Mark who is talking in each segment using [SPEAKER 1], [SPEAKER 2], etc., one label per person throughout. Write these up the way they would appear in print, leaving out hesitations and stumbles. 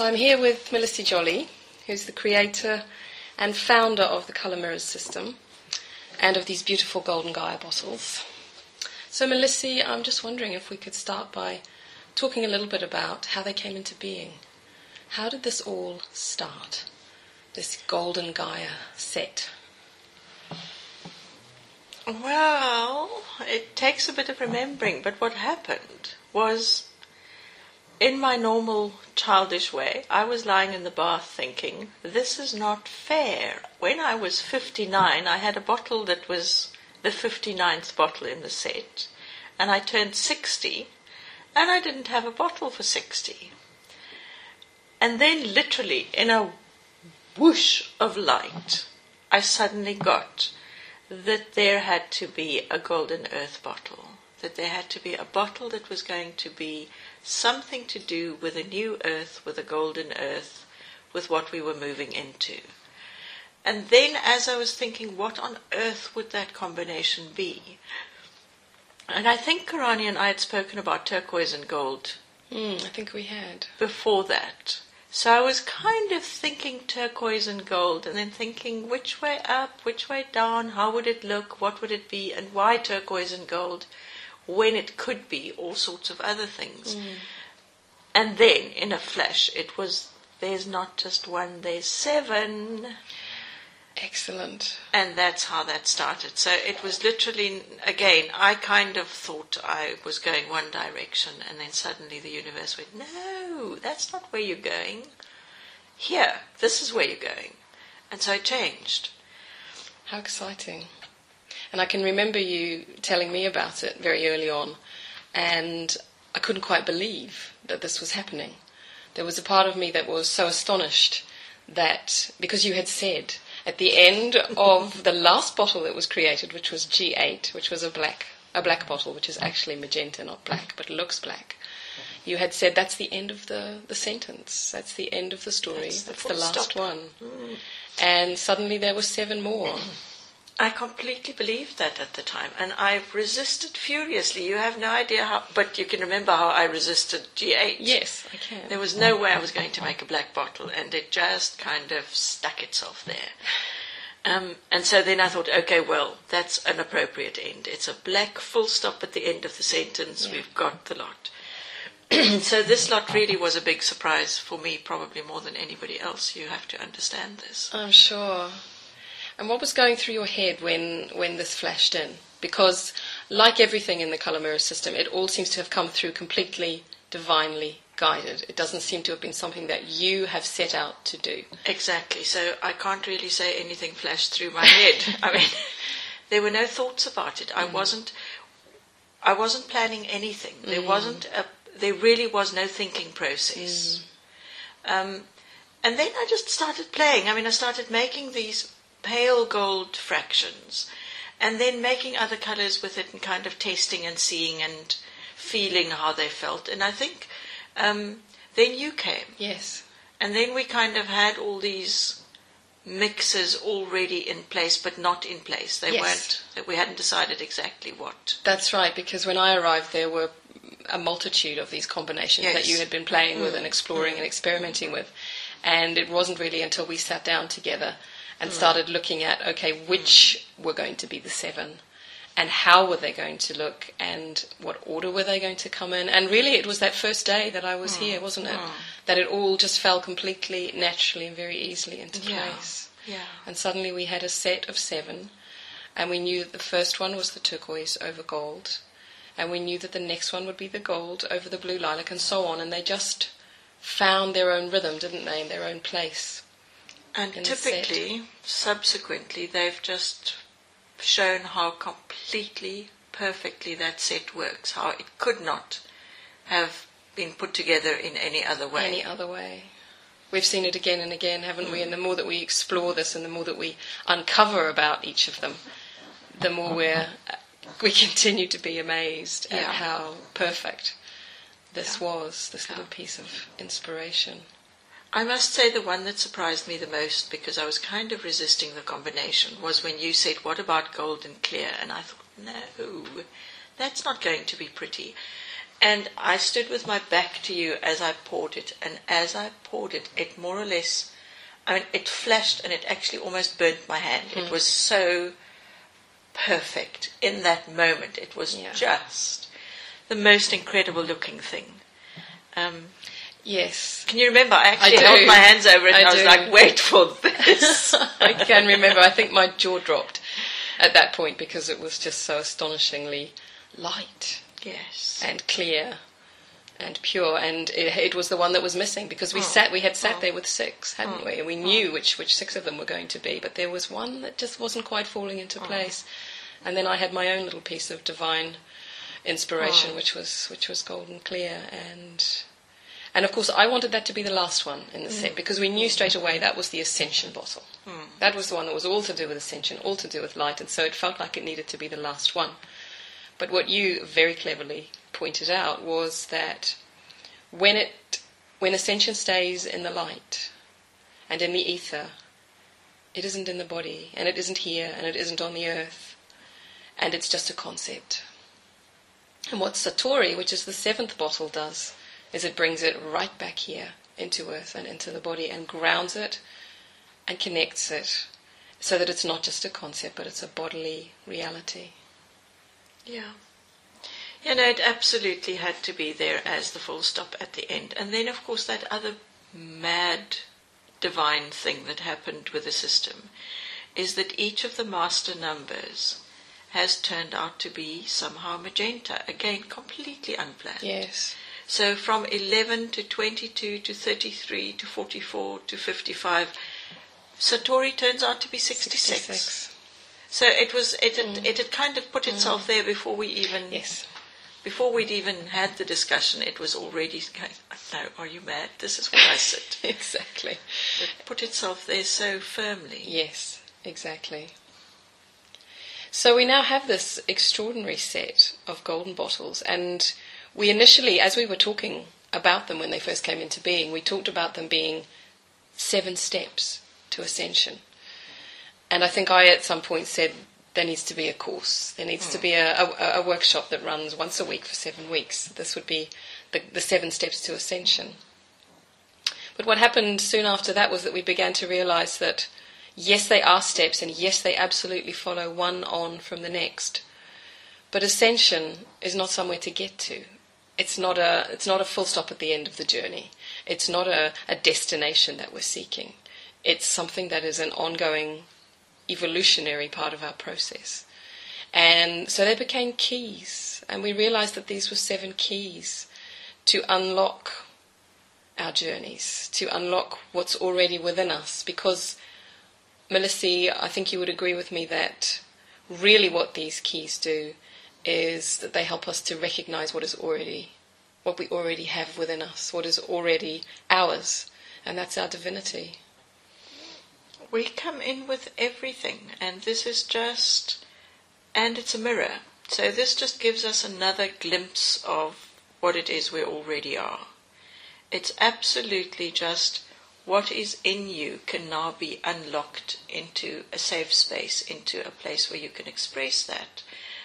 [SPEAKER 1] So I'm here with Melissa Jolly, who's the creator and founder of the Colour Mirrors system and of these beautiful Golden Gaia bottles. So Melissa, I'm just wondering if we could start by talking a little bit about how they came into being. How did this all start, this Golden Gaia set?
[SPEAKER 2] Well, it takes a bit of remembering, but what happened was, in my normal childish way, I was lying in the bath thinking, this is not fair. When I was 59, I had a bottle that was the 59th bottle in the set, and I turned 60, and I didn't have a bottle for 60. And then literally, in a whoosh of light, I suddenly got that there had to be a Golden Earth bottle, that there had to be a bottle that was going to be something to do with a new earth, with a golden earth, with what we were moving into. And then as I was thinking, what on earth would that combination be? And I think Karani and I had spoken about turquoise and gold.
[SPEAKER 1] I think we had.
[SPEAKER 2] Before that. So I was kind of thinking turquoise and gold, and then thinking which way up, which way down, how would it look, what would it be, and why turquoise and gold, when it could be all sorts of other things. And then, in a flash, it was, there's not just one, there's 7.
[SPEAKER 1] Excellent.
[SPEAKER 2] And that's how that started. So it was literally, again, I kind of thought I was going one direction, and then suddenly the universe went, no, that's not where you're going. Here, this is where you're going. And so it changed.
[SPEAKER 1] How exciting. And I can remember you telling me about it very early on, and I couldn't quite believe that this was happening. There was a part of me that was so astonished that, because you had said at the end of the last bottle that was created, which was G8, which was a black bottle, which is actually magenta, not black, but looks black, you had said that's the end of the sentence, that's the end of the story, that's the last one. And suddenly there were 7 more.
[SPEAKER 2] I completely believed that at the time, and I resisted furiously. You have no idea how, but you can remember how I resisted G8.
[SPEAKER 1] Yes, I can.
[SPEAKER 2] There was no way I was going to make a black bottle, and it just kind of stuck itself there. And so then I thought, okay, well, that's an appropriate end. It's a black full stop at the end of the sentence. Yeah. We've got the lot. So this lot really was a big surprise for me, probably more than anybody else. You have to understand this.
[SPEAKER 1] I'm sure. And what was going through your head when this flashed in? Because like everything in the Colour Mirror system, it all seems to have come through completely divinely guided. It doesn't seem to have been something that you have set out to do.
[SPEAKER 2] Exactly. So I can't really say anything flashed through my head. I mean, there were no thoughts about it. I wasn't planning anything. There really was no thinking process. And then I just started playing. I mean, I started making these pale gold fractions, and then making other colours with it and kind of testing and seeing and feeling how they felt. And I think then you came.
[SPEAKER 1] Yes.
[SPEAKER 2] And then we kind of had all these mixes already in place, but not in place. They weren't, that we hadn't decided exactly what.
[SPEAKER 1] That's right, because when I arrived there were a multitude of these combinations that you had been playing with and exploring and experimenting with. And it wasn't really until we sat down together and started looking at, okay, which were going to be the 7, and how were they going to look, and what order were they going to come in. And really it was that first day that I was here, wasn't it? That it all just fell completely naturally and very easily into place.
[SPEAKER 2] Yeah.
[SPEAKER 1] And suddenly we had a set of 7, and we knew that the first one was the turquoise over gold, and we knew that the next one would be the gold over the blue lilac, and so on. And they just found their own rhythm, didn't they, in their own place.
[SPEAKER 2] And typically, subsequently, they've just shown how completely, perfectly that set works, how it could not have been put together in any other way.
[SPEAKER 1] Any other way. We've seen it again and again, haven't we? And the more that we explore this and the more that we uncover about each of them, the more we continue to be amazed at how perfect this was, this little piece of inspiration.
[SPEAKER 2] I must say the one that surprised me the most, because I was kind of resisting the combination, was when you said, what about gold and clear? And I thought, no, that's not going to be pretty. And I stood with my back to you as I poured it, and as I poured it, it more or less, I mean, it flashed and it actually almost burnt my hand. It was so perfect in that moment. It was just the most incredible looking thing.
[SPEAKER 1] Yes.
[SPEAKER 2] Can you remember? I actually held my hands over it and I was like, wait for this.
[SPEAKER 1] I can remember. I think my jaw dropped at that point because it was just so astonishingly light.
[SPEAKER 2] Yes.
[SPEAKER 1] And clear and pure. And it was the one that was missing because we had sat there with 6, hadn't we? And we knew which 6 of them were going to be, but there was one that just wasn't quite falling into place. And then I had my own little piece of divine inspiration, which was golden clear. And of course, I wanted that to be the last one in the set because we knew straight away that was the ascension bottle. That was the one that was all to do with ascension, all to do with light, and so it felt like it needed to be the last one. But what you very cleverly pointed out was that when ascension stays in the light and in the ether, it isn't in the body, and it isn't here, and it isn't on the earth, and it's just a concept. And what Satori, which is the 7th bottle, does is it brings it right back here into earth and into the body and grounds it and connects it so that it's not just a concept but it's a bodily reality.
[SPEAKER 2] Yeah. You know, it absolutely had to be there as the full stop at the end. And then, of course, that other mad divine thing that happened with the system is that each of the master numbers has turned out to be somehow magenta. Again, completely unplanned.
[SPEAKER 1] Yes.
[SPEAKER 2] So from 11 to 22 to 33 to 44 to 55, Satori turns out to be 66. So it had kind of put itself there before we even before we'd even had the discussion. It was already going, no, are you mad? This is where I sit.
[SPEAKER 1] Exactly.
[SPEAKER 2] It put itself there so firmly.
[SPEAKER 1] Yes, exactly. So we now have this extraordinary set of golden bottles, and we initially, as we were talking about them when they first came into being, we talked about them being 7 steps to ascension. And I think I at some point said there needs to be a course. There needs to be a workshop that runs once a week for 7 weeks. This would be the 7 steps to ascension. But what happened soon after that was that we began to realize that yes, they are steps, and yes, they absolutely follow one on from the next. But ascension is not somewhere to get to. It's not a full stop at the end of the journey. It's not a destination that we're seeking. It's something that is an ongoing evolutionary part of our process. And so they became keys, and we realized that these were 7 keys to unlock our journeys, to unlock what's already within us. Because, Melissie, I think you would agree with me that really what these keys do is that they help us to recognize what we already have within us, what is already ours, and that's our divinity.
[SPEAKER 2] We come in with everything, and this is just, and it's a mirror. So this just gives us another glimpse of what it is we already are. It's absolutely just what is in you can now be unlocked into a safe space, into a place where you can express that.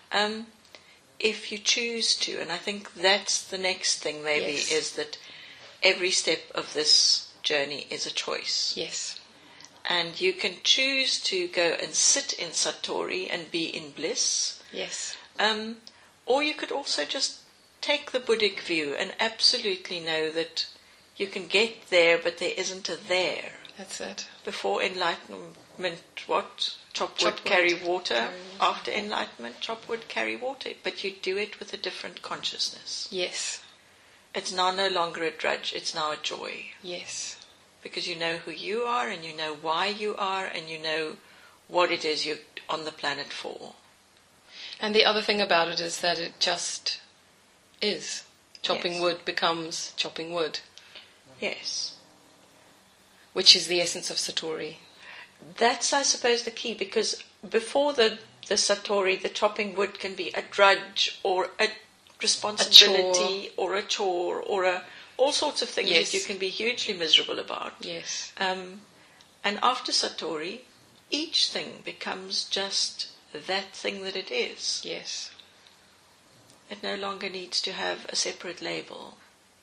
[SPEAKER 2] If you choose to, and I think that's the next thing maybe, is that every step of this journey is a choice.
[SPEAKER 1] Yes.
[SPEAKER 2] And you can choose to go and sit in Satori and be in bliss.
[SPEAKER 1] Yes.
[SPEAKER 2] Or you could also just take the Buddhic view and absolutely know that you can get there, but there isn't a there.
[SPEAKER 1] That's it.
[SPEAKER 2] Before enlightenment, what? Chop wood, carry water. After enlightenment, chop wood, carry water. But you do it with a different consciousness.
[SPEAKER 1] Yes.
[SPEAKER 2] It's now no longer a drudge, it's now a joy.
[SPEAKER 1] Yes.
[SPEAKER 2] Because you know who you are, and you know why you are, and you know what it is you're on the planet for.
[SPEAKER 1] And the other thing about it is that it just is. Chopping wood becomes chopping wood.
[SPEAKER 2] Yes.
[SPEAKER 1] Which is the essence of Satori.
[SPEAKER 2] That's, I suppose, the key, because before the Satori, the chopping wood can be a drudge or a responsibility or a chore or all sorts of things that you can be hugely miserable about.
[SPEAKER 1] Yes.
[SPEAKER 2] And after Satori, each thing becomes just that thing that it is.
[SPEAKER 1] Yes.
[SPEAKER 2] It no longer needs to have a separate label,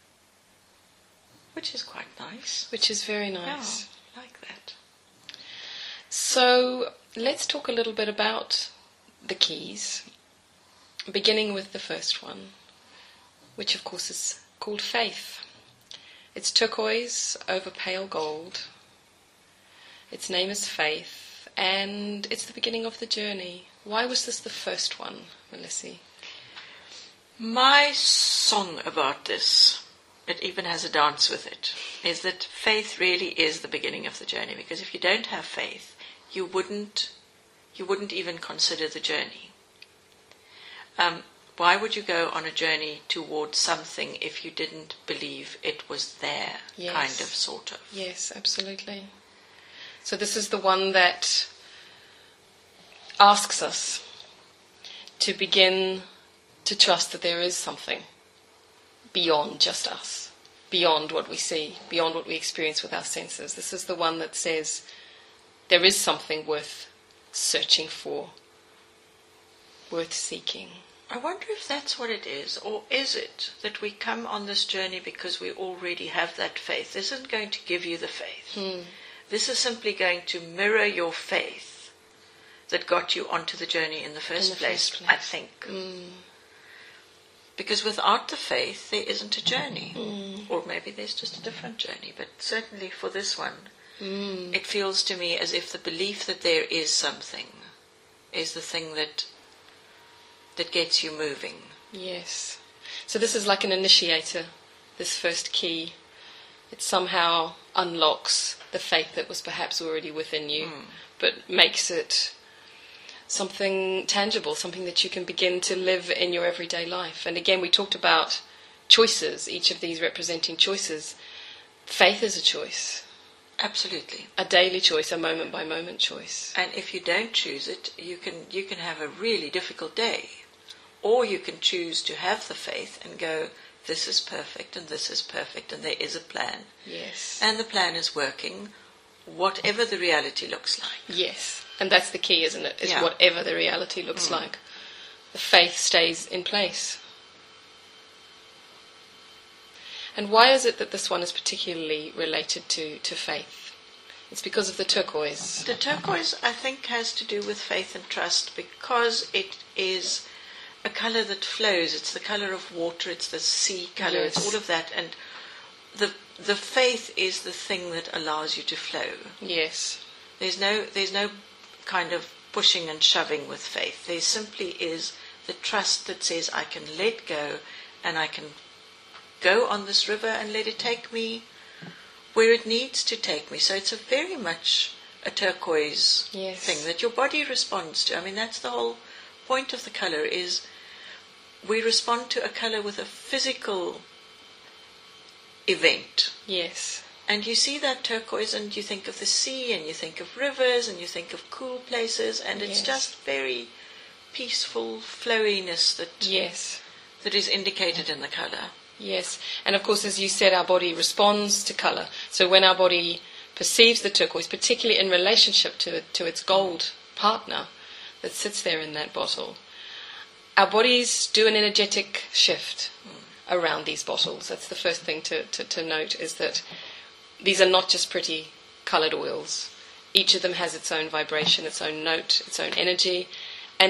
[SPEAKER 2] which is quite nice.
[SPEAKER 1] Which is very nice.
[SPEAKER 2] Yeah, like that.
[SPEAKER 1] So let's talk a little bit about the keys, beginning with the first one, which of course is called faith. It's turquoise over pale gold. Its name is Faith, and it's the beginning of the journey. Why was this the first one, Melissy?
[SPEAKER 2] My song about this, it even has a dance with it, is that faith really is the beginning of the journey. Because if you don't have faith, you wouldn't even consider the journey. Why would you go on a journey towards something if you didn't believe it was there,
[SPEAKER 1] Yes.
[SPEAKER 2] kind of, sort of?
[SPEAKER 1] Yes, absolutely. So this is the one that asks us to begin to trust that there is something beyond just us, beyond what we see, beyond what we experience with our senses. This is the one that says there is something worth searching for, worth seeking.
[SPEAKER 2] I wonder if that's what it is, or is it that we come on this journey because we already have that faith? This isn't going to give you the faith. This is simply going to mirror your faith that got you onto the journey in the first place, I think. Because without the faith, there isn't a journey. Or maybe there's just a different journey. But certainly for this one, it feels to me as if the belief that there is something is the thing that gets you moving.
[SPEAKER 1] Yes. So this is like an initiator, this first key. It somehow unlocks the faith that was perhaps already within you, but makes it something tangible, something that you can begin to live in your everyday life. And again, we talked about choices, each of these representing choices. Faith is a choice.
[SPEAKER 2] Absolutely.
[SPEAKER 1] A daily choice, a moment-by-moment choice.
[SPEAKER 2] And if you don't choose it, you can have a really difficult day. Or you can choose to have the faith and go, this is perfect and this is perfect and there is a plan.
[SPEAKER 1] Yes.
[SPEAKER 2] And the plan is working, whatever the reality looks like.
[SPEAKER 1] Yes. And that's the key, isn't it? Is
[SPEAKER 2] Yeah.
[SPEAKER 1] whatever the reality looks like. The faith stays in place. And why is it that this one is particularly related to faith? It's because of the turquoise.
[SPEAKER 2] The turquoise, I think, has to do with faith and trust because it is a colour that flows. It's the colour of water, it's the sea colour,
[SPEAKER 1] Yes.
[SPEAKER 2] it's all of that. And the faith is the thing that allows you to flow.
[SPEAKER 1] Yes.
[SPEAKER 2] There's no kind of pushing and shoving with faith. There simply is the trust that says I can let go and I can go on this river and let it take me where it needs to take me. So it's a very much a turquoise
[SPEAKER 1] Yes.
[SPEAKER 2] thing that your body responds to. I mean, that's the whole point of the colour, is we respond to a colour with a physical event.
[SPEAKER 1] Yes.
[SPEAKER 2] And you see that turquoise and you think of the sea and you think of rivers and you think of cool places, and it's
[SPEAKER 1] Yes.
[SPEAKER 2] just very peaceful flowiness
[SPEAKER 1] Yes.
[SPEAKER 2] that is indicated in the colour.
[SPEAKER 1] Yes. And of course, as you said, our body responds to colour. So when our body perceives the turquoise, particularly in relationship to its gold partner that sits there in that bottle, our bodies do an energetic shift around these bottles. That's the first thing to note, is that these are not just pretty coloured oils. Each of them has its own vibration, its own note, its own energy, and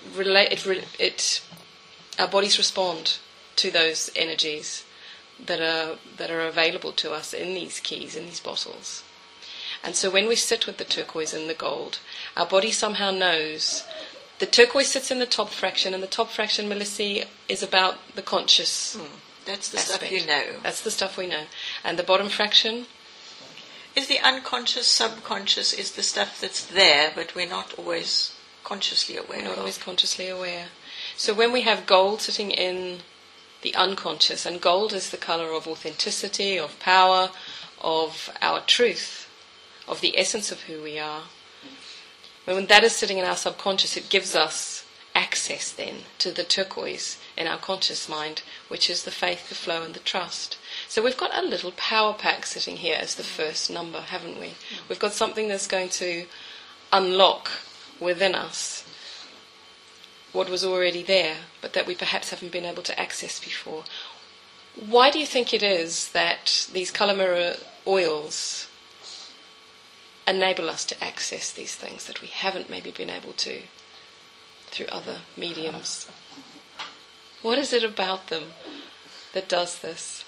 [SPEAKER 1] our bodies respond to those energies that are available to us in these keys, in these bottles. And so when we sit with the turquoise and the gold, our body somehow knows. The turquoise sits in the top fraction, and the top fraction, Melissy, is about the conscious
[SPEAKER 2] That's the
[SPEAKER 1] aspect.
[SPEAKER 2] stuff you know.
[SPEAKER 1] That's the stuff we know. And the bottom fraction?
[SPEAKER 2] Is the unconscious, subconscious, is the stuff that's there, but we're not always consciously aware
[SPEAKER 1] We're not
[SPEAKER 2] of.
[SPEAKER 1] always consciously aware. So when we have gold sitting in the unconscious, and gold is the colour of authenticity, of power, of our truth, of the essence of who we are. When that is sitting in our subconscious, it gives us access then to the turquoise in our conscious mind, which is the faith, the flow and the trust. So we've got a little power pack sitting here as the first number, haven't we? We've got something that's going to unlock within us what was already there, but that we perhaps haven't been able to access before. Why do you think it is that these colour mirror oils enable us to access these things that we haven't maybe been able to through other mediums? What is it about them that does this?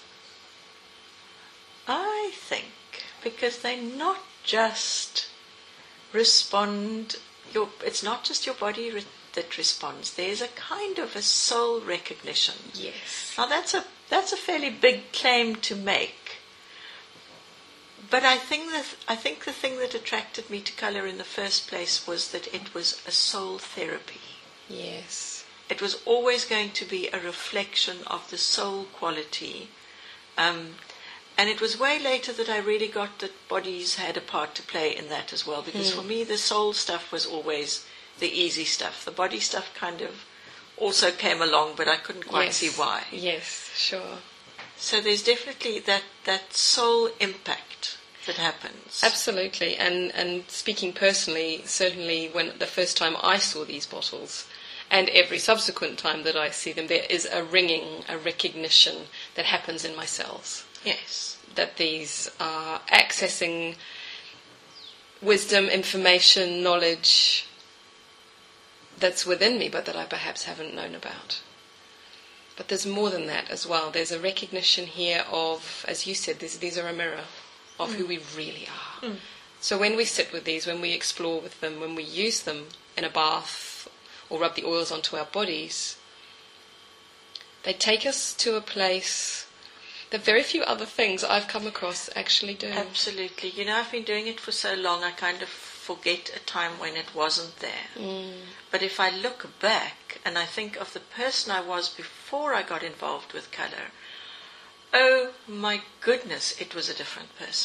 [SPEAKER 2] I think because they not just respond, it's not just your body that responds. There's a kind of a soul recognition.
[SPEAKER 1] Yes.
[SPEAKER 2] Now that's a fairly big claim to make. But I think the thing that attracted me to colour in the first place was that it was a soul therapy.
[SPEAKER 1] Yes.
[SPEAKER 2] It was always going to be a reflection of the soul quality. And it was way later that I really got that bodies had a part to play in that as well, because for me the soul stuff was always the easy stuff. The body stuff kind of also came along, but I couldn't quite see why.
[SPEAKER 1] Yes, sure.
[SPEAKER 2] So there's definitely that soul impact that happens.
[SPEAKER 1] Absolutely. And speaking personally, certainly when the first time I saw these bottles, and every subsequent time that I see them, there is a ringing, a recognition that happens in my cells.
[SPEAKER 2] Yes.
[SPEAKER 1] That these are accessing wisdom, information, knowledge that's within me, but that I perhaps haven't known about. But there's more than that as well. There's a recognition here of, as you said, these are a mirror of who we really are. So when we sit with these, when we explore with them, when we use them in a bath or rub the oils onto our bodies, they take us to a place that very few other things I've come across actually do.
[SPEAKER 2] Absolutely. You know, I've been doing it for so long, I kind of forget a time when it wasn't there. But if I look back and I think of the person I was before I got involved with colour, oh my goodness, it was a different person.